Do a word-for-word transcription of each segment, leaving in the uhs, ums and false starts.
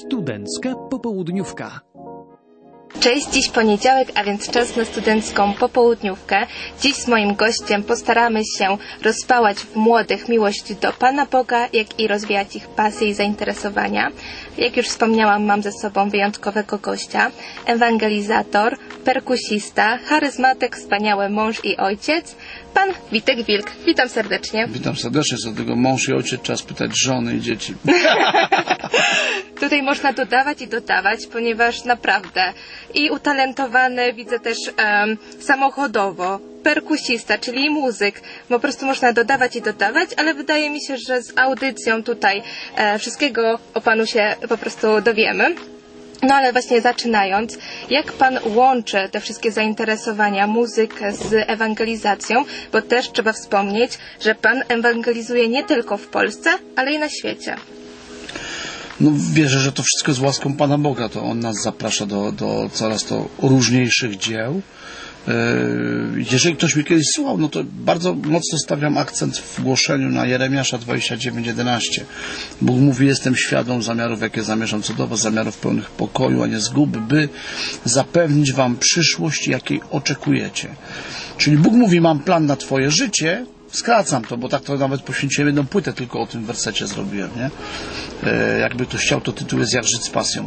Studencka popołudniówka. Cześć, dziś poniedziałek, a więc czas na studencką popołudniówkę. Dziś z moim gościem postaramy się rozpałać w młodych miłość do Pana Boga, jak i rozwijać ich pasje i zainteresowania. Jak już wspomniałam, mam ze sobą wyjątkowego gościa, ewangelizator, perkusista, charyzmatyk, wspaniały mąż i ojciec, pan Witek Wilk. Witam serdecznie. Witam serdecznie, co do tego mąż i ojciec trzeba spytać żony i dzieci. Tutaj można dodawać i dodawać, ponieważ naprawdę i utalentowany, widzę też um, samochodowo, perkusista, czyli muzyk, po prostu można dodawać i dodawać, ale wydaje mi się, że z audycją tutaj e, wszystkiego o Panu się po prostu dowiemy. No ale właśnie zaczynając, jak Pan łączy te wszystkie zainteresowania, muzykę z ewangelizacją, bo też trzeba wspomnieć, że Pan ewangelizuje nie tylko w Polsce, ale i na świecie. No wierzę, że to wszystko jest łaską Pana Boga, to On nas zaprasza do, do coraz to różniejszych dzieł. Jeżeli ktoś mnie kiedyś słuchał, no to bardzo mocno stawiam akcent w głoszeniu na Jeremiasza dwadzieścia dziewięć jedenaście. Bóg mówi: jestem świadom zamiarów, jakie zamierzam co do was, zamiarów pełnych pokoju, a nie zguby, by zapewnić wam przyszłość, jakiej oczekujecie. Czyli Bóg mówi: mam plan na twoje życie. Skracam to, bo tak to nawet poświęciłem jedną płytę, tylko o tym wersecie zrobiłem, nie? E, jakby ktoś chciał, to tytuł jest Jak żyć z pasją.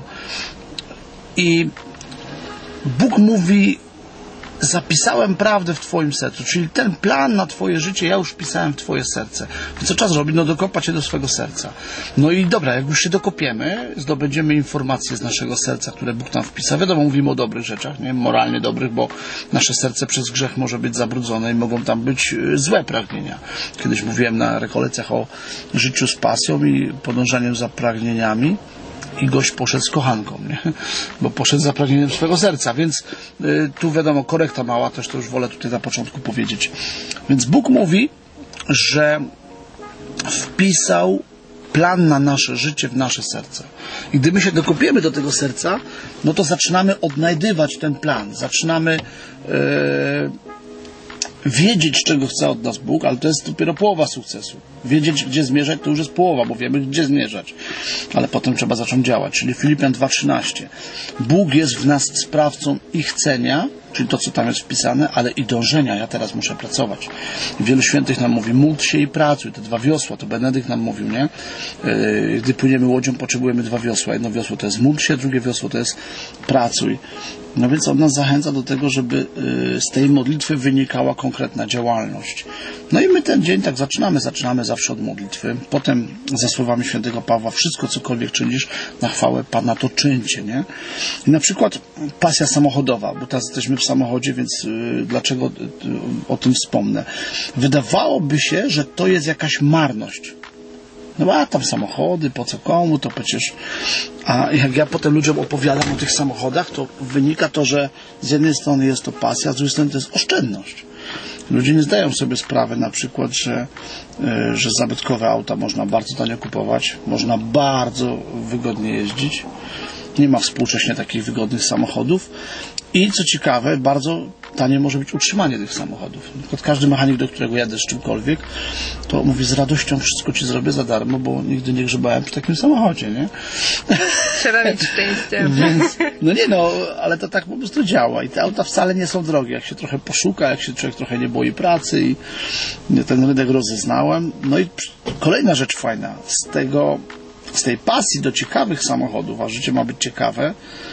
I Bóg mówi: zapisałem prawdę w twoim sercu, czyli ten plan na twoje życie ja już wpisałem w twoje serce. I co czas robi? No dokopać się do swojego serca. No i dobra, jak już się dokopiemy, zdobędziemy informacje z naszego serca, które Bóg tam wpisał. Wiadomo, mówimy o dobrych rzeczach, nie? Moralnie dobrych, bo nasze serce przez grzech może być zabrudzone i mogą tam być złe pragnienia. Kiedyś mówiłem na rekolekcjach o życiu z pasją i podążaniem za pragnieniami. I gość poszedł z kochanką, nie? Bo poszedł za pragnieniem swojego serca, więc y, tu wiadomo, korekta mała, też to już wolę tutaj na początku powiedzieć. Więc Bóg mówi, że wpisał plan na nasze życie w nasze serce. I gdy my się dokopiemy do tego serca, no to zaczynamy odnajdywać ten plan. Zaczynamy yy, wiedzieć, czego chce od nas Bóg, ale to jest dopiero połowa sukcesu. Wiedzieć, gdzie zmierzać, to już jest połowa, bo wiemy, gdzie zmierzać. Ale potem trzeba zacząć działać. Czyli Filipian dwa trzynaście. Bóg jest w nas sprawcą i chcenia, czyli to, co tam jest wpisane, ale i dążenia. Ja teraz muszę pracować. Wielu świętych nam mówi: módl się i pracuj. Te dwa wiosła, to Benedykt nam mówił, nie? Gdy płyniemy łodzią, potrzebujemy dwa wiosła. Jedno wiosło to jest módl się, drugie wiosło to jest pracuj. No więc on nas zachęca do tego, żeby z tej modlitwy wynikała konkretna działalność. No i my ten dzień tak zaczynamy. Zaczynamy zawsze od modlitwy. Potem za słowami świętego Pawła: wszystko, cokolwiek czynisz, na chwałę Pana, to czyńcie, nie? I na przykład pasja samochodowa, bo teraz jesteśmy w samochodzie, więc yy, dlaczego yy, o tym wspomnę? Wydawałoby się, że to jest jakaś marność. No a tam samochody, po co komu, to przecież... A jak ja potem ludziom opowiadam o tych samochodach, to wynika to, że z jednej strony jest to pasja, z drugiej strony to jest oszczędność. Ludzie nie zdają sobie sprawy na przykład, że, że zabytkowe auta można bardzo tanio kupować, można bardzo wygodnie jeździć. Nie ma współcześnie takich wygodnych samochodów. I co ciekawe, bardzo tanie może być utrzymanie tych samochodów. Na przykład każdy mechanik, do którego jadę z czymkolwiek, to mówi: z radością wszystko ci zrobię za darmo, bo nigdy nie grzebałem przy takim samochodzie, nie? Trzeba mieć szczęście. Więc, no nie no, ale to tak po prostu działa. I te auta wcale nie są drogie. Jak się trochę poszuka, jak się człowiek trochę nie boi pracy i ten rynek rozeznałem. No i kolejna rzecz fajna. Z tego, z tej pasji do ciekawych samochodów, a życie ma być ciekawe,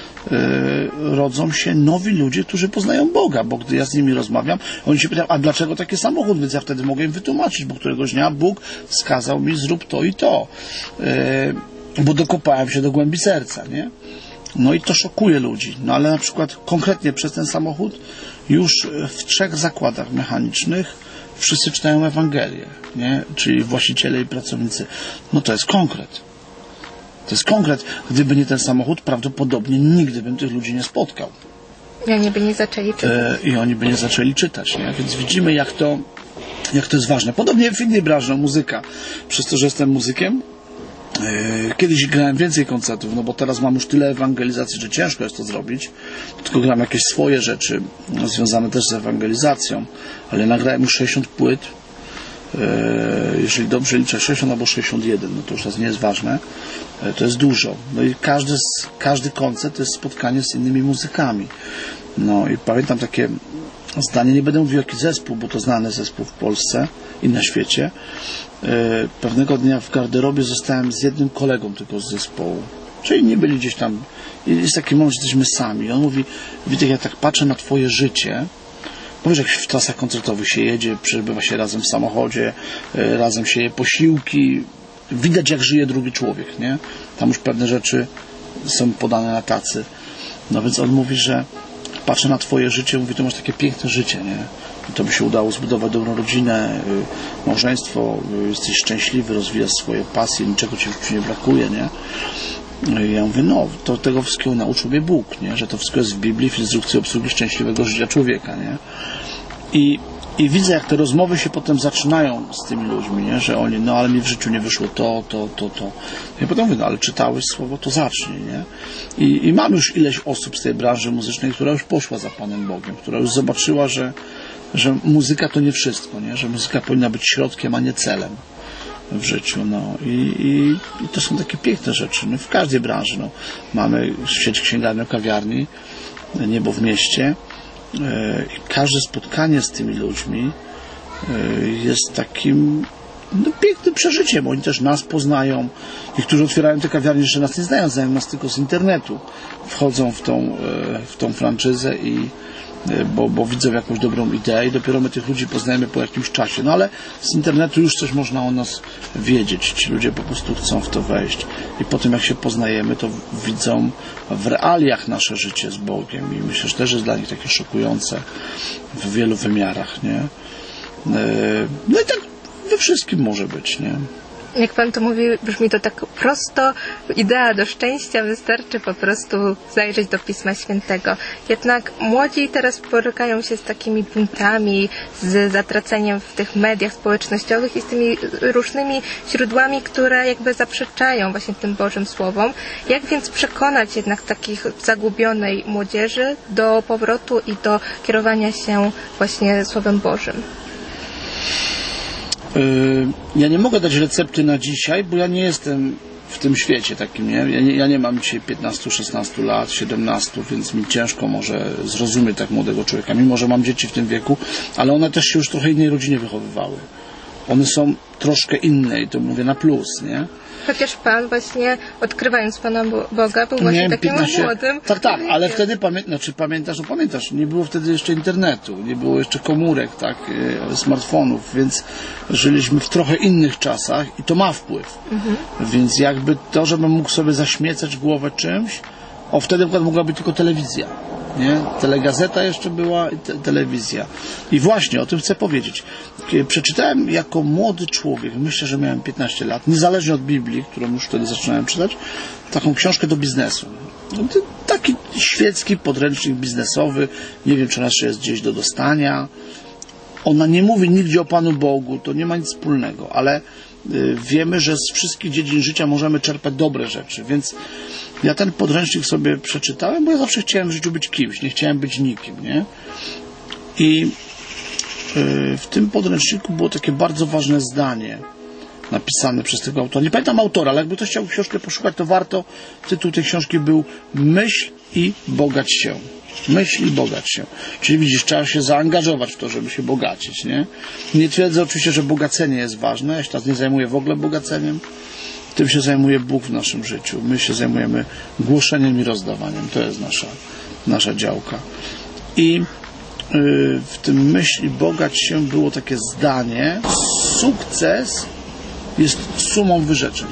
Yy, rodzą się nowi ludzie, którzy poznają Boga, bo gdy ja z nimi rozmawiam, oni się pytają: a dlaczego taki samochód? Więc ja wtedy mogę im wytłumaczyć, bo któregoś dnia Bóg wskazał mi: zrób to i to, yy, bo dokopałem się do głębi serca, nie? No i to szokuje ludzi. No ale na przykład konkretnie przez ten samochód już w trzech zakładach mechanicznych wszyscy czytają Ewangelię, nie? Czyli właściciele i pracownicy. No to jest konkret. To jest konkret. Gdyby nie ten samochód, prawdopodobnie nigdy bym tych ludzi nie spotkał. I oni by nie zaczęli czytać. E, I oni by nie zaczęli czytać, nie? Więc widzimy, jak to, jak to jest ważne. Podobnie w innej branży, muzyka. Przez to, że jestem muzykiem, e, kiedyś grałem więcej koncertów, no bo teraz mam już tyle ewangelizacji, że ciężko jest to zrobić. Tylko gram jakieś swoje rzeczy, no, związane też z ewangelizacją. Ale nagrałem już sześćdziesiąt płyt. jeżeli dobrze liczę, sześćdziesiąt albo sześćdziesiąt jeden, no to już teraz nie jest ważne, to jest dużo. No i każdy, każdy koncert to jest spotkanie z innymi muzykami. No i pamiętam takie zdanie, nie będę mówił jaki zespół, bo to znany zespół w Polsce i na świecie. Pewnego dnia w garderobie zostałem z jednym kolegą tylko z zespołu. Czyli nie byli gdzieś tam. I jest taki moment, że jesteśmy sami. I on mówi, Witek, ja tak patrzę na twoje życie. Powiesz, jak w trasach koncertowych się jedzie, przebywa się razem w samochodzie, razem się je posiłki. Widać, jak żyje drugi człowiek, nie? Tam już pewne rzeczy są podane na tacy. No więc on mówi, że patrzę na twoje życie, mówi, to masz takie piękne życie, nie? I to by się udało zbudować dobrą rodzinę, małżeństwo, jesteś szczęśliwy, rozwijasz swoje pasje, niczego ci nie brakuje, nie? I ja mówię, no, to tego wszystkiego nauczył mnie Bóg, nie? Że to wszystko jest w Biblii, w instrukcji obsługi szczęśliwego życia człowieka, nie? I, i widzę, jak te rozmowy się potem zaczynają z tymi ludźmi, nie? Że oni, no ale mi w życiu nie wyszło to, to, to, to. I potem mówię, no ale czytałeś słowo, to zacznij, nie? I, i mam już ileś osób z tej branży muzycznej, która już poszła za Panem Bogiem, która już zobaczyła, że, że muzyka to nie wszystko, nie? Że muzyka powinna być środkiem, a nie celem w życiu, no i, i, i to są takie piękne rzeczy, no w każdej branży, no mamy sieć księgarni, kawiarni, Niebo w mieście yy, i każde spotkanie z tymi ludźmi yy, jest takim no, pięknym przeżyciem, oni też nas poznają, niektórzy otwierają te kawiarnie, jeszcze nas nie znają, znają nas tylko z internetu, wchodzą w tą, yy, w tą franczyzę i Bo, bo widzą jakąś dobrą ideę i dopiero my tych ludzi poznajemy po jakimś czasie. No ale z internetu już coś można o nas wiedzieć. Ci ludzie po prostu chcą w to wejść. I po tym jak się poznajemy, to widzą w realiach nasze życie z Bogiem. I myślę, że też jest dla nich takie szokujące w wielu wymiarach, nie? No i tak we wszystkim może być, nie? Jak Pan to mówi, brzmi to tak prosto, idea do szczęścia, wystarczy po prostu zajrzeć do Pisma Świętego. Jednak młodzi teraz borykają się z takimi buntami, z zatraceniem w tych mediach społecznościowych i z tymi różnymi źródłami, które jakby zaprzeczają właśnie tym Bożym Słowom. Jak więc przekonać jednak takich zagubionej młodzieży do powrotu i do kierowania się właśnie Słowem Bożym? Ja nie mogę dać recepty na dzisiaj, bo ja nie jestem w tym świecie takim, nie? Ja nie, ja nie mam dzisiaj piętnastu, szesnastu lat, siedemnastu, więc mi ciężko może zrozumieć tak młodego człowieka, mimo że mam dzieci w tym wieku, ale one też się już trochę innej rodzinie wychowywały. One są troszkę inne i to mówię na plus, nie? Chociaż Pan właśnie, odkrywając Pana Boga, był właśnie takim piętnaście młodym. Tak, tak, ale wtedy pamię... znaczy, pamiętasz, no pamiętasz, nie było wtedy jeszcze internetu, nie było jeszcze komórek, tak, smartfonów, więc żyliśmy w trochę innych czasach i to ma wpływ. Mhm. Więc jakby to, żebym mógł sobie zaśmiecać głowę czymś, o wtedy na przykład mogła być tylko telewizja. Nie? Telegazeta jeszcze była i te, telewizja. I właśnie o tym chcę powiedzieć. Przeczytałem jako młody człowiek, myślę, że miałem piętnaście lat, niezależnie od Biblii, którą już wtedy zaczynałem czytać, taką książkę do biznesu. Taki świecki podręcznik biznesowy, nie wiem, czy ona jeszcze jest gdzieś do dostania. Ona nie mówi nigdzie o Panu Bogu, to nie ma nic wspólnego, ale y, wiemy, że z wszystkich dziedzin życia możemy czerpać dobre rzeczy, więc ja ten podręcznik sobie przeczytałem, bo ja zawsze chciałem w życiu być kimś, nie chciałem być nikim, nie? I y, w tym podręczniku było takie bardzo ważne zdanie napisane przez tego autora. Nie pamiętam autora, ale jakby ktoś chciał książkę poszukać, to warto. Tytuł tej książki był Myśl i bogać się. Myśl i bogać się. Czyli widzisz, trzeba się zaangażować w to, żeby się bogacić, nie? Nie twierdzę oczywiście, że bogacenie jest ważne. Ja się teraz nie zajmuję w ogóle bogaceniem. Tym się zajmuje Bóg w naszym życiu. My się zajmujemy głoszeniem i rozdawaniem. To jest nasza, nasza działka. I yy, w tym myśl i bogać się było takie zdanie: sukces jest sumą wyrzeczeń.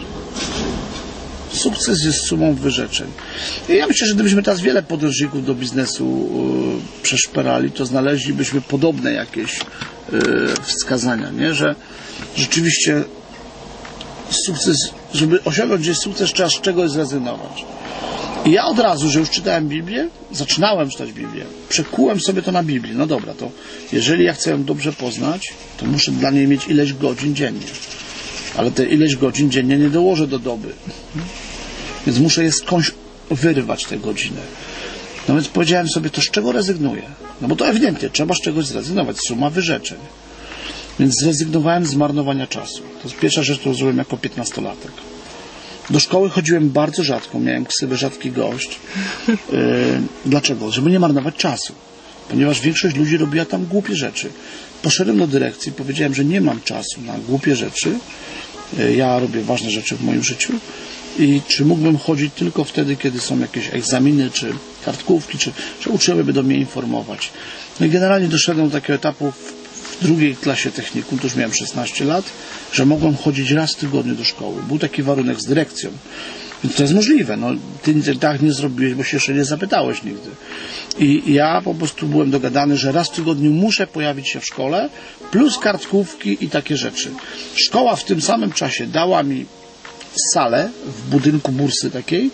Sukces jest sumą wyrzeczeń. I ja myślę, że gdybyśmy teraz wiele podręczników do biznesu yy, przeszperali, to znaleźlibyśmy podobne jakieś yy, wskazania, nie? Że rzeczywiście sukces, żeby osiągnąć gdzieś sukces, trzeba z czegoś zrezygnować. I ja od razu, że już czytałem Biblię, zaczynałem czytać Biblię, przekułem sobie to na Biblię. No dobra, to jeżeli ja chcę ją dobrze poznać, to muszę dla niej mieć ileś godzin dziennie. Ale te ileś godzin dziennie nie dołożę do doby. Więc muszę je skądś wyrwać te godziny. No więc powiedziałem sobie, to z czego rezygnuję? No bo to ewidentnie, trzeba z czegoś zrezygnować. Suma wyrzeczeń. Więc zrezygnowałem z marnowania czasu. To jest pierwsza rzecz, którą zrobiłem jako piętnastolatek. Do szkoły chodziłem bardzo rzadko, miałem ksywę rzadki gość. Yy, dlaczego? Żeby nie marnować czasu. Ponieważ większość ludzi robiła tam głupie rzeczy. Poszedłem do dyrekcji, powiedziałem, że nie mam czasu na głupie rzeczy. Yy, ja robię ważne rzeczy w moim życiu. I czy mógłbym chodzić tylko wtedy, kiedy są jakieś egzaminy, czy kartkówki, czy, czy uczniowie będą mnie informować. No i generalnie doszedłem do takiego etapu w, w drugiej klasie technikum, to już miałem szesnaście lat, że mogłem chodzić raz w tygodniu do szkoły. Był taki warunek z dyrekcją. Więc to jest możliwe. No, ty tak nie zrobiłeś, bo się jeszcze nie zapytałeś nigdy. I ja po prostu byłem dogadany, że raz w tygodniu muszę pojawić się w szkole, plus kartkówki i takie rzeczy. Szkoła w tym samym czasie dała mi salę w budynku bursy takiej,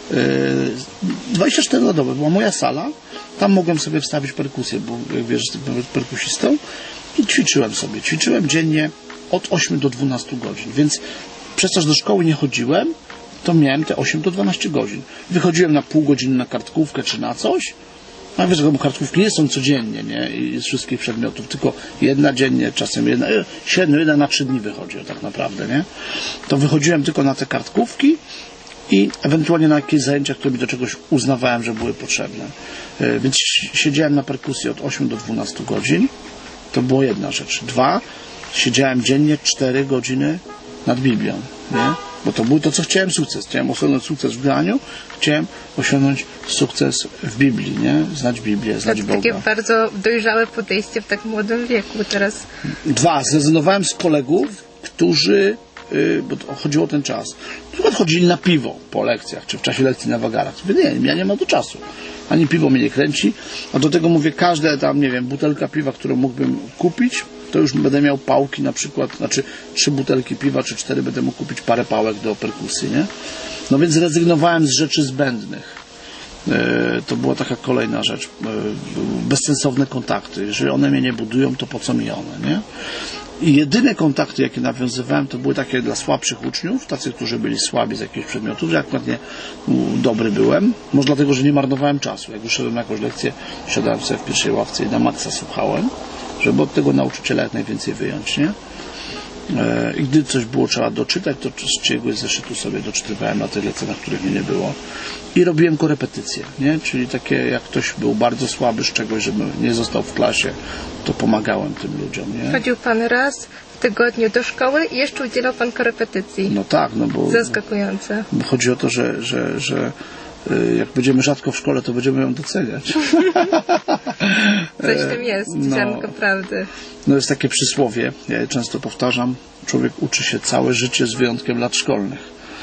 dwadzieścia cztery na dobę była moja sala, tam mogłem sobie wstawić perkusję, bo jak wiesz, jestem perkusistą i ćwiczyłem sobie, ćwiczyłem dziennie od ośmiu do dwunastu godzin, więc przez to, że do szkoły nie chodziłem, to miałem te osiem do dwunastu godzin. Wychodziłem na pół godziny na kartkówkę czy na coś, a wiesz, bo kartkówki nie są codziennie, nie? I z wszystkich przedmiotów, tylko jedna dziennie, czasem jedna, średnio jedna na trzy dni wychodzi, tak naprawdę, nie? To wychodziłem tylko na te kartkówki i ewentualnie na jakieś zajęcia, które mi do czegoś uznawałem, że były potrzebne. Więc siedziałem na perkusji od ośmiu do dwunastu godzin. To była jedna rzecz. Dwa, siedziałem dziennie cztery godziny nad Biblią, nie? Bo to był to, co chciałem sukces. Chciałem osiągnąć sukces w graniu, chciałem osiągnąć sukces w Biblii, nie? Znać Biblię, znać Boga. To takie bardzo dojrzałe podejście w tak młodym wieku teraz. Dwa, zrezygnowałem z kolegów, którzy, yy, bo to chodziło o ten czas, na przykład chodzili na piwo po lekcjach, czy w czasie lekcji na wagarach. Mówię, nie, ja nie mam do czasu. Ani piwo mnie nie kręci, a do tego mówię, każde tam, nie wiem, butelka piwa, którą mógłbym kupić, to już będę miał pałki na przykład, znaczy trzy butelki piwa, czy cztery, będę mógł kupić parę pałek do perkusji, nie? No więc zrezygnowałem z rzeczy zbędnych. E, to była taka kolejna rzecz. E, bezsensowne kontakty. Jeżeli one mnie nie budują, to po co mi one, nie? I jedyne kontakty, jakie nawiązywałem, to były takie dla słabszych uczniów, tacy, którzy byli słabi z jakichś przedmiotów, że akurat nie um, dobry byłem. Może dlatego, że nie marnowałem czasu. Jak już szedłem na jakąś lekcję, siadałem sobie w pierwszej ławce i na maksa słuchałem, żeby od tego nauczyciela jak najwięcej wyjąć, nie? E, I gdy coś było trzeba doczytać, to z czyjegoś zeszytu sobie doczytywałem na tych lekcjach, na których mnie nie było. I robiłem korepetycje, nie? Czyli takie, jak ktoś był bardzo słaby z czegoś, żeby nie został w klasie, to pomagałem tym ludziom, nie? Chodził pan raz w tygodniu do szkoły i jeszcze udzielał pan korepetycji. No tak, no bo... Zaskakujące. Bo chodzi o to, że, że, że jak będziemy rzadko w szkole, to będziemy ją doceniać. Coś w tym jest, no, ziarnko prawdy. No jest takie przysłowie, ja je często powtarzam, człowiek uczy się całe życie z wyjątkiem lat szkolnych.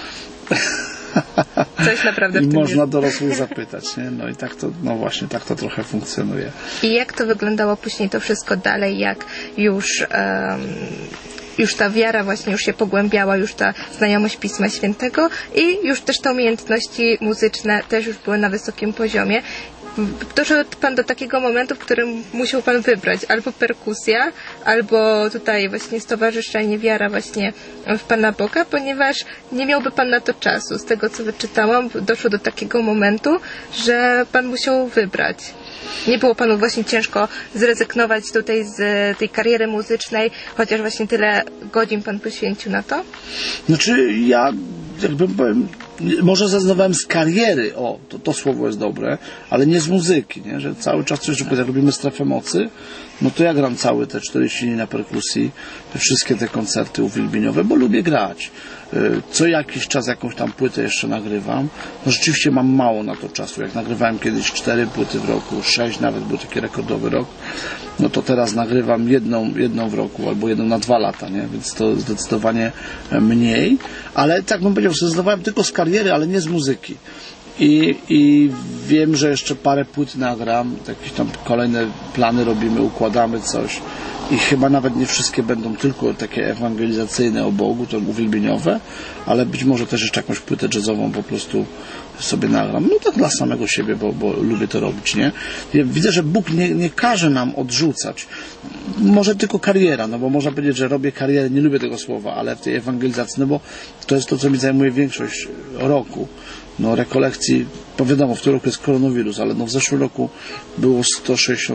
Coś naprawdę w I tym można jest. dorosłych zapytać, nie? No i tak to, no właśnie, tak to trochę funkcjonuje. I jak to wyglądało później to wszystko dalej, jak już... Um, już ta wiara właśnie już się pogłębiała, już ta znajomość Pisma Świętego i już też te umiejętności muzyczne też już były na wysokim poziomie. Doszedł pan do takiego momentu, w którym musiał pan wybrać albo perkusja, albo tutaj właśnie stowarzyszenie wiara właśnie w Pana Boga, ponieważ nie miałby pan na to czasu. Z tego, co wyczytałam, doszło do takiego momentu, że pan musiał wybrać. Nie było panu właśnie ciężko zrezygnować tutaj z tej kariery muzycznej, chociaż właśnie tyle godzin pan poświęcił na to? Znaczy ja, jakbym powiem, może zrezygnowałem z kariery, o, to, to słowo jest dobre, ale nie z muzyki, nie? Że cały czas coś, jak robimy Strefę Mocy, no to ja gram całe te czterdzieści dni na perkusji, wszystkie te koncerty uwielbieniowe, bo lubię grać. Co jakiś czas jakąś tam płytę jeszcze nagrywam. No rzeczywiście mam mało na to czasu. Jak nagrywałem kiedyś cztery płyty w roku, sześć nawet, był taki rekordowy rok, no to teraz nagrywam jedną, jedną w roku, albo jedną na dwa lata, nie? Więc to zdecydowanie mniej. Ale tak bym powiedział, zrezygnowałem tylko z kariery, ale nie z muzyki. I, I wiem, że jeszcze parę płyt nagram, jakieś tam kolejne plany robimy, układamy coś i chyba nawet nie wszystkie będą tylko takie ewangelizacyjne o Bogu, to uwielbieniowe, ale być może też jeszcze jakąś płytę jazzową po prostu sobie nagram. No tak dla samego siebie, bo, bo lubię to robić, nie? Ja widzę, że Bóg nie, nie każe nam odrzucać. Może tylko kariera, no bo można powiedzieć, że robię karierę, nie lubię tego słowa, ale w tej ewangelizacji, no bo to jest to, co mi zajmuje większość roku. No rekolekcji, bo wiadomo, w tym roku jest koronawirus, ale no w zeszłym roku było sto sześćdziesiąt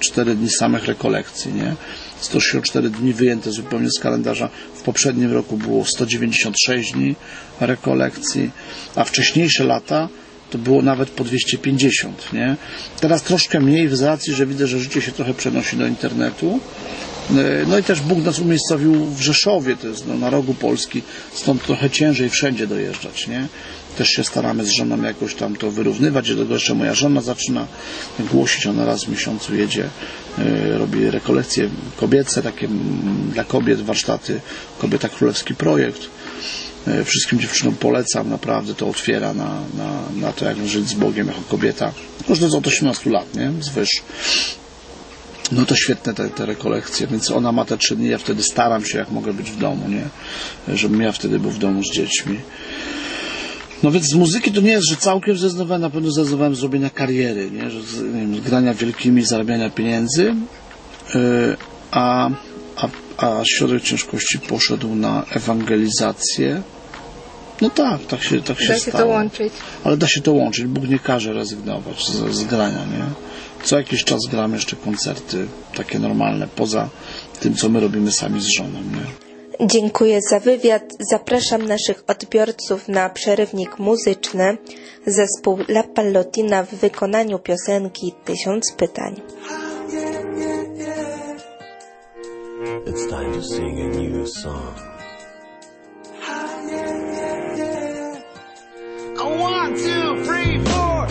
cztery dni samych rekolekcji, nie? sto sześćdziesiąt cztery dni wyjęte zupełnie z kalendarza. W poprzednim roku było sto dziewięćdziesiąt sześć dni rekolekcji, a wcześniejsze lata to było nawet po dwieście pięćdziesiąt, nie? Teraz troszkę mniej z racji, że widzę, że życie się trochę przenosi do internetu. No i też Bóg nas umiejscowił w Rzeszowie, to jest no, na rogu Polski, stąd trochę ciężej wszędzie dojeżdżać, nie? Też się staramy z żoną jakoś tam to wyrównywać, do tego jeszcze moja żona zaczyna głosić, ona raz w miesiącu jedzie, yy, robi rekolekcje kobiece, takie m, dla kobiet, warsztaty Kobieta Królewski Projekt. Yy, wszystkim dziewczynom polecam, naprawdę to otwiera na, na, na to, jak żyć z Bogiem jako kobieta. Tylko, że to jest od osiemnastu lat, nie? Zwyż. No to świetne te, te rekolekcje, więc ona ma te trzy dni, ja wtedy staram się, jak mogę być w domu, nie? Żebym ja wtedy był w domu z dziećmi. No więc z muzyki to nie jest, że całkiem zrezygnowałem, na pewno zrezygnowałem z zrobienia kariery, nie? Że z, nie wiem, z grania wielkimi, zarabiania pieniędzy, yy, a, a, a środek ciężkości poszedł na ewangelizację. No tak, tak się, tak się da stało. się to łączyć. Ale da się to łączyć, Bóg nie każe rezygnować z, z grania, nie? Co jakiś czas gram jeszcze koncerty takie normalne, poza tym, co my robimy sami z żoną, nie? Dziękuję za wywiad. Zapraszam naszych odbiorców na przerywnik muzyczny. Zespół La Pallotina w wykonaniu piosenki Tysiąc pytań. It's time to sing a new song. One, two, three, four.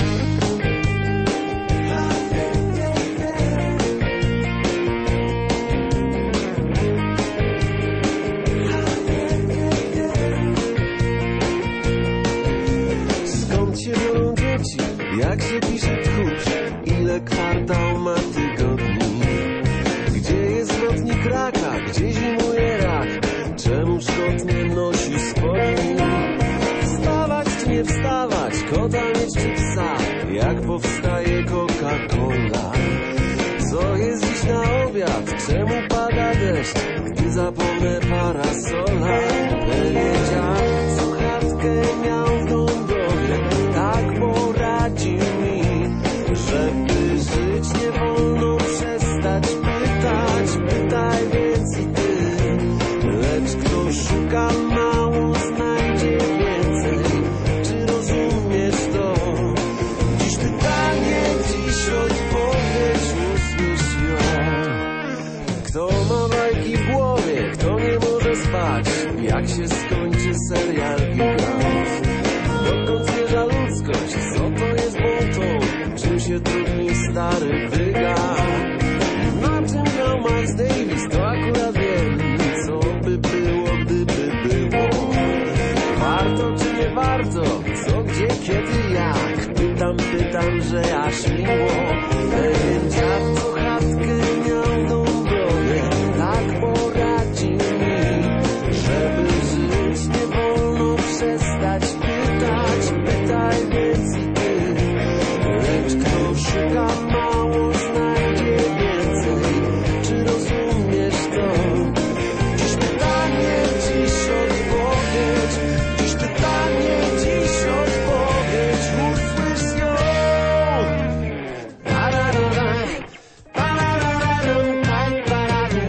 Jak się pisze tchórz, ile kwartał ma tygodni? Gdzie jest lotnik raka, gdzie zimuje rak? Czemu szkot nie nosi spodni? Wstawać czy nie wstawać, kota mieć czy psa? Jak powstaje Coca-Cola? Co jest dziś na obiad, czemu pada deszcz? Gdy zapomnę parasola, powiedział, co chatkę miał w Londonie, tak poradzi mi, żeby żyć nie wolno przestać pytać, pytaj więc i ty, lecz kto szuka mało znajdzie więcej, czy rozumiesz to? Dziś pytanie, dziś odpowiedź, usłysz ją. Kto ma bajki w głowie, kto nie może spać, jak się skończy serial Gigant? Dokąd zmierza ludzkość, co to jest bolton, czym się trudni stary wygan? Na czym grał Miles Davis, to akurat wiem, co by było, gdyby było. Warto czy nie warto, co, gdzie, kiedy, jak? Pytam, pytam, że aż miło. Pewien dziad, co chatkę miał w Londonie, tak poradzi mi, żeby żyć nie wolno przestać pytać, pytaj więc i ty, lecz kto szuka mało znajdzie więcej, czy rozumiesz to? Dziś pytanie, dziś odpowiedź, dziś pytanie, dziś odpowiedź, usłysz ją. Pararara, pararara, pararara,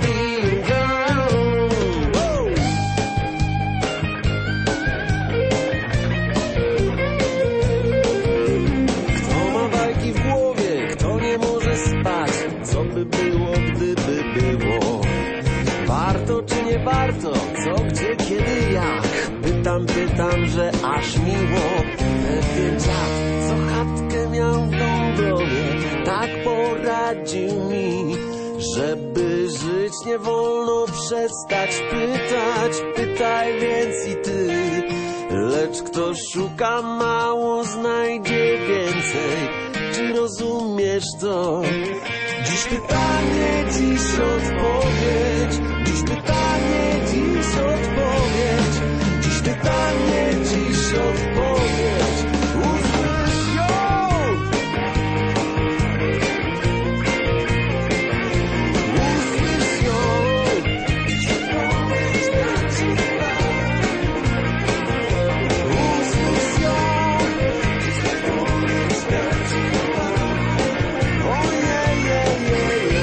Kto ma bajki w głowie, kto nie może spać, co by było, gdyby było? Warto czy nie warto, co, gdzie, kiedy, jak? Pytam, pytam, że aż miło. Pewien dziad, co chatkę miał w Londonie, tak poradził mi, żeby żyć nie wolno przestać pytać, pytaj więc i ty, lecz kto szuka mało znajdzie więcej, czy rozumiesz to? Dziś pytanie, dziś odpowiedź, dziś pytanie, dziś odpowiedź, dziś pytanie, dziś odpowiedź, usłysz ją! Usłysz ją! Usłysz ją! Ojej, ojej, ojej.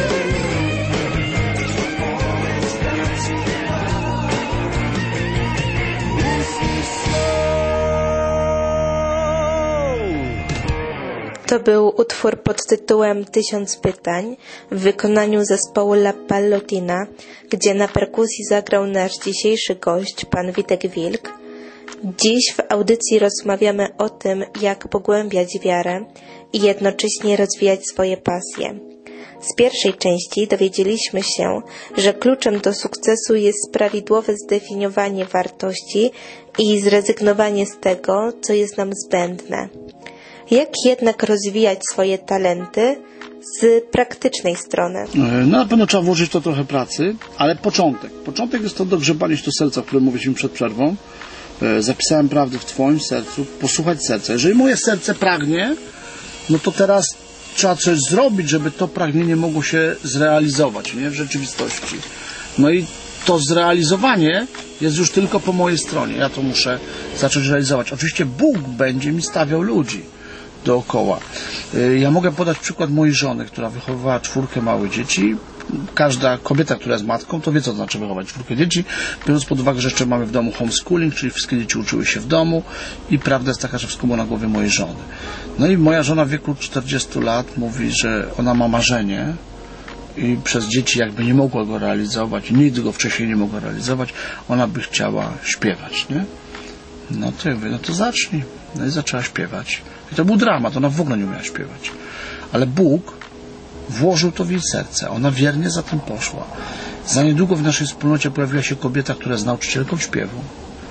To był utwór pod tytułem Tysiąc pytań w wykonaniu zespołu La Pallotina, gdzie na perkusji zagrał nasz dzisiejszy gość, pan Witek Wilk. Dziś w audycji rozmawiamy o tym, jak pogłębiać wiarę i jednocześnie rozwijać swoje pasje. Z pierwszej części dowiedzieliśmy się, że kluczem do sukcesu jest prawidłowe zdefiniowanie wartości i zrezygnowanie z tego, co jest nam zbędne. Jak jednak rozwijać swoje talenty z praktycznej strony? No na pewno trzeba włożyć to trochę pracy, ale początek. Początek jest to dogrzebanie się do serca, o którym mówiliśmy przed przerwą. Zapisałem prawdę w Twoim sercu, posłuchać serca. Jeżeli moje serce pragnie, no to teraz trzeba coś zrobić, żeby to pragnienie mogło się zrealizować, nie? W rzeczywistości. No i to zrealizowanie jest już tylko po mojej stronie. Ja to muszę zacząć realizować. Oczywiście Bóg będzie mi stawiał ludzi dookoła. Ja mogę podać przykład mojej żony, która wychowywała czwórkę małych dzieci. Każda kobieta, która jest matką, to wie, co to znaczy wychować czwórkę dzieci, biorąc pod uwagę, że jeszcze mamy w domu homeschooling, czyli wszystkie dzieci uczyły się w domu i prawda jest taka, że wszystko było na głowie mojej żony. No i moja żona w wieku czterdziestu lat mówi, że ona ma marzenie i przez dzieci jakby nie mogła go realizować, nigdy go wcześniej nie mogła realizować, ona by chciała śpiewać, nie? No to ja mówię, no to zacznij. No i zaczęła śpiewać. I to był dramat, ona w ogóle nie umiała śpiewać. Ale Bóg włożył to w jej serce. Ona wiernie za tym poszła. Za niedługo w naszej wspólnocie pojawiła się kobieta, która jest nauczycielką śpiewu.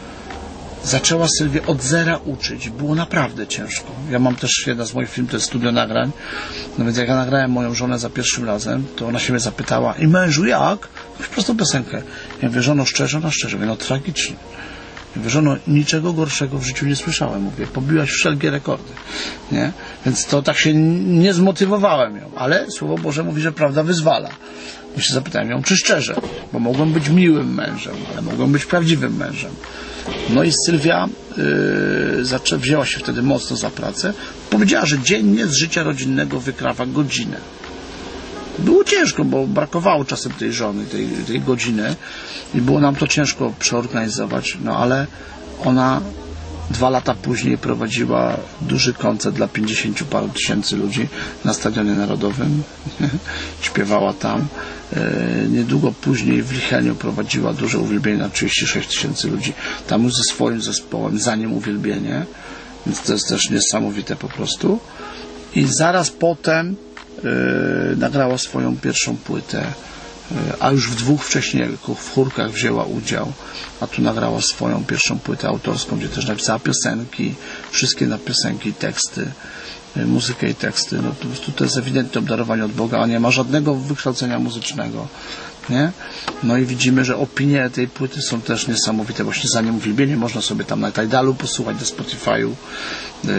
Zaczęła Sylwię od zera uczyć. Było naprawdę ciężko. Ja mam też, jedna z moich filmów to jest studio nagrań. No więc jak ja nagrałem moją żonę za pierwszym razem, to ona się mnie zapytała: i mężu, jak? Po prostu piosenkę. Ja mówię: żono, szczerze? Ona szczerze. Mówię: no tragicznie. Mówię: żono, niczego gorszego w życiu nie słyszałem. Mówię: pobiłaś wszelkie rekordy. Nie? Więc to tak się nie zmotywowałem ją. Ale Słowo Boże mówi, że prawda wyzwala. I się zapytałem ją, czy szczerze, bo mogłem być miłym mężem, ale mogłem być prawdziwym mężem. No i Sylwia yy, zaczę, wzięła się wtedy mocno za pracę. Powiedziała, że dziennie z życia rodzinnego wykrawa godzinę. Było ciężko, bo brakowało czasem tej żony, tej, tej godziny i było nam to ciężko przeorganizować, no ale ona dwa lata później prowadziła duży koncert dla pięćdziesięciu paru tysięcy ludzi na Stadionie Narodowym. Śpiewała tam. E, niedługo później w Licheniu prowadziła duże uwielbienie na trzydzieści sześć tysięcy ludzi. Tam już ze swoim zespołem, zanim uwielbienie. Więc to jest też niesamowite po prostu. I zaraz potem e, nagrała swoją pierwszą płytę. A już w dwóch wcześniej w chórkach wzięła udział, a tu nagrała swoją pierwszą płytę autorską, gdzie też napisała piosenki, wszystkie na piosenki, teksty, muzykę i teksty. No po prostu to jest ewidentne obdarowanie od Boga, a nie ma żadnego wykształcenia muzycznego, nie? No i widzimy, że opinie tej płyty są też niesamowite. Właśnie zanim uwielbienie można sobie tam na Tidalu posłuchać, do Spotify'u. Yy,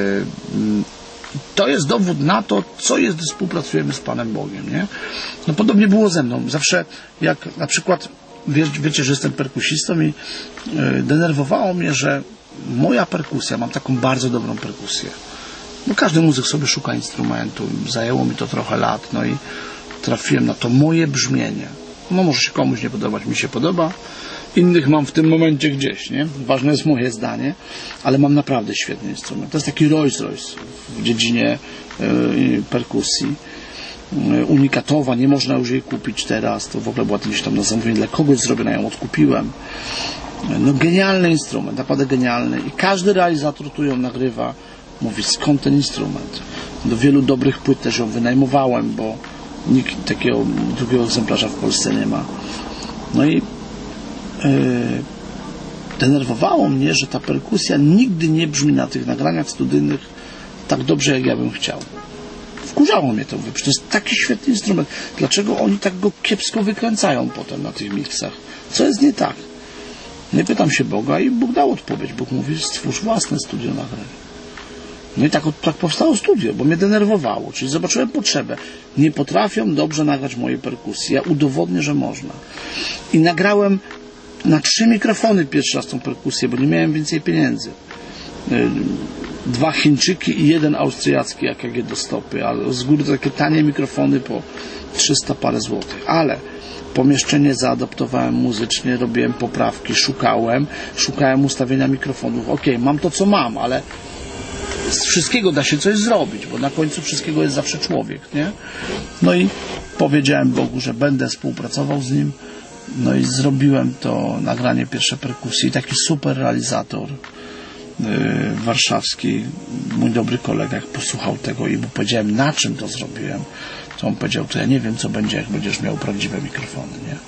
To jest dowód na to, co jest, gdy współpracujemy z Panem Bogiem, nie? No podobnie było ze mną. Zawsze jak na przykład, wie, wiecie, że jestem perkusistą i yy, denerwowało mnie, że moja perkusja, mam taką bardzo dobrą perkusję. No każdy muzyk sobie szuka instrumentu. Zajęło mi to trochę lat, no i trafiłem na to moje brzmienie. No może się komuś nie podobać, mi się podoba. Innych mam w tym momencie gdzieś, nie? Ważne jest moje zdanie, ale mam naprawdę świetny instrument. To jest taki Rolls Royce w dziedzinie y, perkusji. Y, unikatowa, nie można już jej kupić teraz. To w ogóle była gdzieś tam na zamówienie dla kogoś zrobiona, ją odkupiłem. Y, no genialny instrument, naprawdę genialny. I każdy realizator tu ją nagrywa, mówi, skąd ten instrument. Do wielu dobrych płyt też ją wynajmowałem, bo nikt takiego drugiego egzemplarza w Polsce nie ma. No i Yy, denerwowało mnie, że ta perkusja nigdy nie brzmi na tych nagraniach studyjnych tak dobrze, jak ja bym chciał. Wkurzało mnie to, przecież to jest taki świetny instrument. Dlaczego oni tak go kiepsko wykręcają potem na tych miksach? Co jest nie tak? Nie pytam się Boga i Bóg dał odpowiedź. Bóg mówi, stwórz własne studio nagrań. No i tak, tak powstało studio, bo mnie denerwowało. Czyli zobaczyłem potrzebę. Nie potrafią dobrze nagrać mojej perkusji. Ja udowodnię, że można. I nagrałem na trzy mikrofony pierwszy raz tą perkusję, bo nie miałem więcej pieniędzy. Dwa Chińczyki i jeden austriacki A K G do stopy, a z góry takie tanie mikrofony po trzysta parę złotych. Ale pomieszczenie zaadaptowałem muzycznie, robiłem poprawki, szukałem, szukałem ustawienia mikrofonów. Okej, mam to, co mam, ale z wszystkiego da się coś zrobić, bo na końcu wszystkiego jest zawsze człowiek, nie? No i powiedziałem Bogu, że będę współpracował z nim. No i zrobiłem to nagranie pierwsze perkusji. Taki super realizator yy, warszawski, mój dobry kolega, jak posłuchał tego i mu powiedziałem, na czym to zrobiłem, to on powiedział, to ja nie wiem, co będzie, jak będziesz miał prawdziwe mikrofony, nie?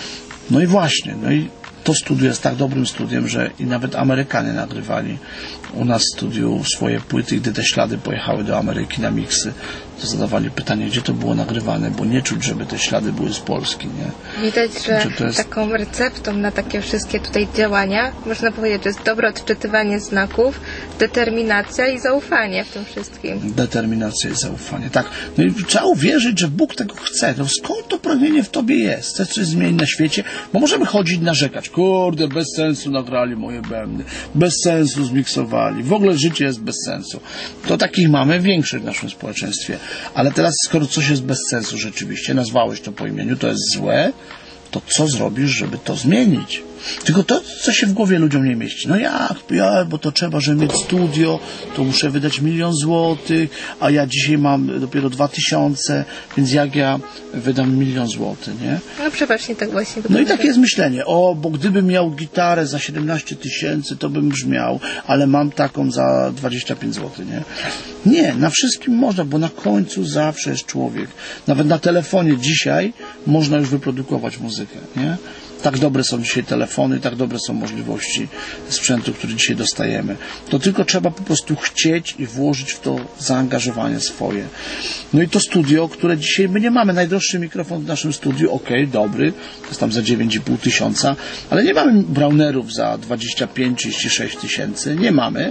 No i właśnie, no i to studio jest tak dobrym studiem, że i nawet Amerykanie nagrywali u nas w studiu swoje płyty, gdy te ślady pojechały do Ameryki na miksy, to zadawali pytanie, gdzie to było nagrywane, bo nie czuć, żeby te ślady były z Polski, nie? Widać, że, że to jest... taką receptą na takie wszystkie tutaj działania, można powiedzieć, że jest dobre odczytywanie znaków, determinacja i zaufanie w tym wszystkim. Determinacja i zaufanie, tak. No i trzeba uwierzyć, że Bóg tego chce. No skąd to pragnienie w tobie jest? Chcesz coś zmienić na świecie? Bo możemy chodzić narzekać. Kurde, bez sensu nagrali moje bębny. Bez sensu zmiksowali. W ogóle życie jest bez sensu. To takich mamy większość w naszym społeczeństwie. Ale teraz, skoro coś jest bez sensu rzeczywiście, nazwałeś to po imieniu, to jest złe, to co zrobisz, żeby to zmienić? Tylko to, co się w głowie ludziom nie mieści. No jak? Ja, bo to trzeba, żeby mieć studio, to muszę wydać milion złotych, a ja dzisiaj mam dopiero dwa tysiące, więc jak ja wydam milion złotych, nie? No przeważnie tak właśnie. No i takie jest myślenie. O, bo gdybym miał gitarę za siedemnaście tysięcy, to bym brzmiał, ale mam taką za dwadzieścia pięć złotych, nie? Nie, na wszystkim można, bo na końcu zawsze jest człowiek. Nawet na telefonie dzisiaj można już wyprodukować muzykę, nie? Tak dobre są dzisiaj telefony, tak dobre są możliwości sprzętu, który dzisiaj dostajemy. To tylko trzeba po prostu chcieć i włożyć w to zaangażowanie swoje. No i to studio, które dzisiaj my nie mamy. Najdroższy mikrofon w naszym studiu, okej, okay, dobry, to jest tam za dziewięć i pół tysiąca, ale nie mamy Braunerów za dwadzieścia pięć trzydzieści sześć tysięcy. Nie mamy.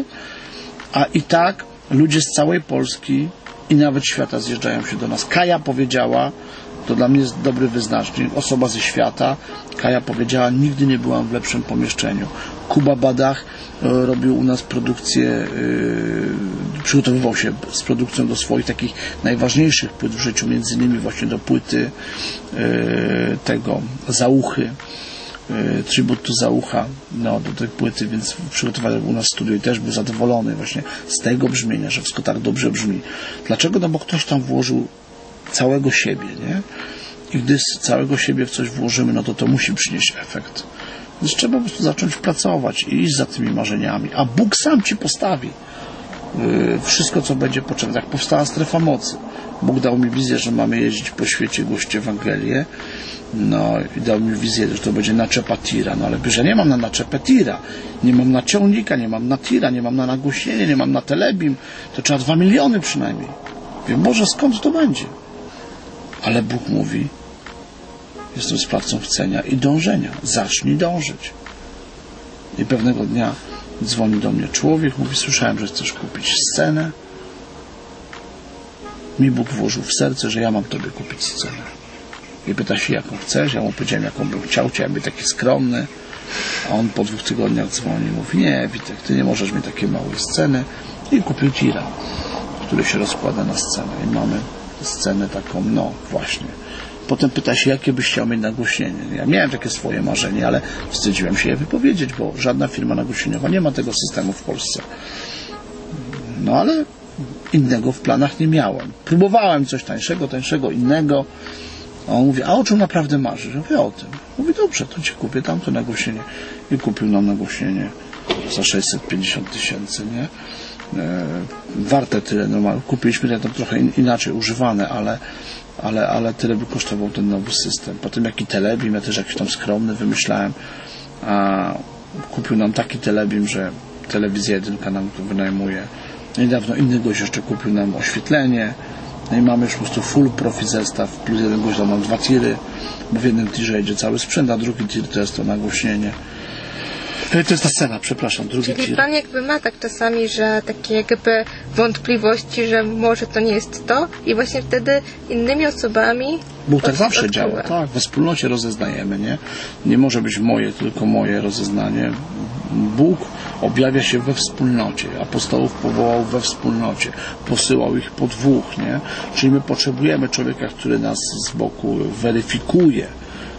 A i tak ludzie z całej Polski i nawet świata zjeżdżają się do nas. Kaja powiedziała, to dla mnie jest dobry wyznacznik, osoba ze świata, Kaja powiedziała, nigdy nie byłam w lepszym pomieszczeniu. Kuba Badach e, robił u nas produkcję, e, przygotowywał się z produkcją do swoich takich najważniejszych płyt w życiu, między innymi właśnie do płyty e, tego Zauchy, e, Tributu Zaucha, no, do tej płyty, więc przygotował u nas studio i też był zadowolony właśnie z tego brzmienia, że wszystko tak dobrze brzmi. Dlaczego? No bo ktoś tam włożył całego siebie, nie? I gdy z całego siebie w coś włożymy, no to to musi przynieść efekt. Więc trzeba po prostu zacząć pracować i iść za tymi marzeniami. A Bóg sam ci postawi yy, wszystko, co będzie potrzebne. Jak powstała strefa mocy. Bóg dał mi wizję, że mamy jeździć po świecie, głosić Ewangelię. No i dał mi wizję, że to będzie naczepa tira. No ale że nie mam na naczepę tira. Nie mam na ciągnika, nie mam na tira, nie mam na nagłośnienie, nie mam na telebim. To trzeba dwa miliony przynajmniej. Wiem, Boże, skąd to będzie? Ale Bóg mówi, jestem sprawcą chcenia i dążenia. Zacznij dążyć. I pewnego dnia dzwoni do mnie człowiek, mówi, słyszałem, że chcesz kupić scenę. Mi Bóg włożył w serce, że ja mam tobie kupić scenę. I pyta się, jaką chcesz. Ja mu powiedziałem, jaką bym chciał. Chciałem być taki skromny. A on po dwóch tygodniach dzwoni i mówi, nie, Witek, ty nie możesz mieć takiej małej sceny. I kupił tira, który się rozkłada na scenę. I mamy scenę taką, no właśnie. Potem pyta się, jakie byś chciał mieć nagłośnienie. Ja miałem takie swoje marzenie, ale wstydziłem się je wypowiedzieć, bo żadna firma nagłośnieniowa nie ma tego systemu w Polsce. No ale innego w planach nie miałem. Próbowałem coś tańszego, tańszego, innego. A on mówi, a o czym naprawdę marzysz? Ja mówię, o tym. Mówi, dobrze, to ci kupię tamto nagłośnienie. I kupił nam nagłośnienie za sześćset pięćdziesiąt tysięcy, nie? E, warte tyle, normalnie. Kupiliśmy je tam trochę in, inaczej używane, ale, ale, ale tyle by kosztował ten nowy system. Potem jaki telebim, ja też jakiś tam skromny wymyślałem, a kupił nam taki telebim, że telewizja jedynka nam to wynajmuje. Niedawno inny gość jeszcze kupił nam oświetlenie. No i mamy już po prostu full profi zestaw, plus jeden gość dał nam dwa tiry, bo w jednym tirze idzie cały sprzęt, a drugi tir to jest to nagłośnienie. To jest ta scena, przepraszam, drugi Czyli tir. pan jakby ma tak czasami, że takie jakby wątpliwości, że może to nie jest to i właśnie wtedy innymi osobami Bóg tak od, zawsze odkrywa. działa, tak, we wspólnocie rozeznajemy, nie? Nie może być moje, tylko moje rozeznanie. Bóg objawia się we wspólnocie, apostołów powołał we wspólnocie, posyłał ich po dwóch, nie? Czyli my potrzebujemy człowieka, który nas z boku weryfikuje,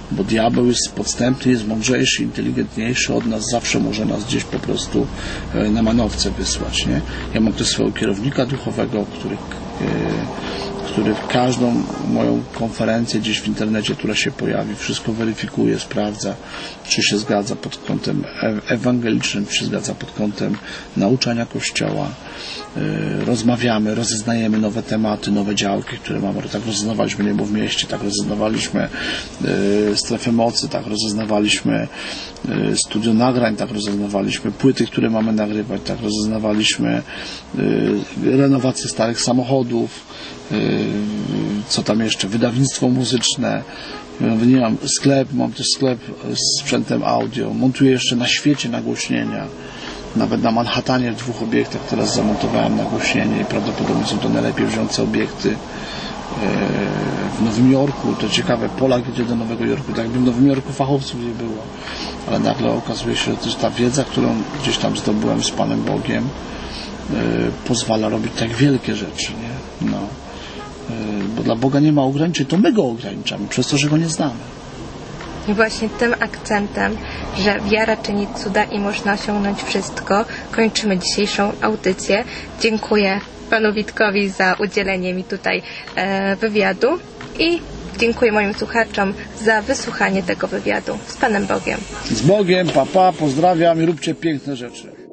bo diabeł jest podstępny, jest mądrzejszy, inteligentniejszy od nas, zawsze może nas gdzieś po prostu na manowce wysłać, nie? Ja mam też swojego kierownika duchowego, który, który każdą moją konferencję gdzieś w internecie, która się pojawi, wszystko weryfikuje, sprawdza, czy się zgadza pod kątem ewangelicznym, czy się zgadza pod kątem nauczania Kościoła. Rozmawiamy, rozeznajemy nowe tematy, nowe działki, które mamy. Tak rozeznawaliśmy niebo w mieście, tak rozeznawaliśmy y, strefę mocy, tak rozeznawaliśmy y, studio nagrań, tak rozeznawaliśmy płyty, które mamy nagrywać, tak rozeznawaliśmy y, renowację starych samochodów, y, co tam jeszcze, wydawnictwo muzyczne. Nie mam sklep, mam też sklep z sprzętem audio, montuję jeszcze na świecie nagłośnienia. Nawet na Manhattanie w dwóch obiektach teraz zamontowałem nagłośnienie i prawdopodobnie są to najlepiej wziące obiekty. W Nowym Jorku, to ciekawe, Polak idzie do Nowego Jorku, tak jakby w Nowym Jorku fachowców nie było, ale nagle okazuje się, że też ta wiedza, którą gdzieś tam zdobyłem z Panem Bogiem, pozwala robić tak wielkie rzeczy, nie? No. Bo dla Boga nie ma ograniczeń, to my Go ograniczamy, przez to, że Go nie znamy. I właśnie tym akcentem, że wiara czyni cuda i można osiągnąć wszystko, kończymy dzisiejszą audycję. Dziękuję Panu Witkowi za udzielenie mi tutaj e, wywiadu i dziękuję moim słuchaczom za wysłuchanie tego wywiadu. Z Panem Bogiem. Z Bogiem, papa, pozdrawiam i róbcie piękne rzeczy.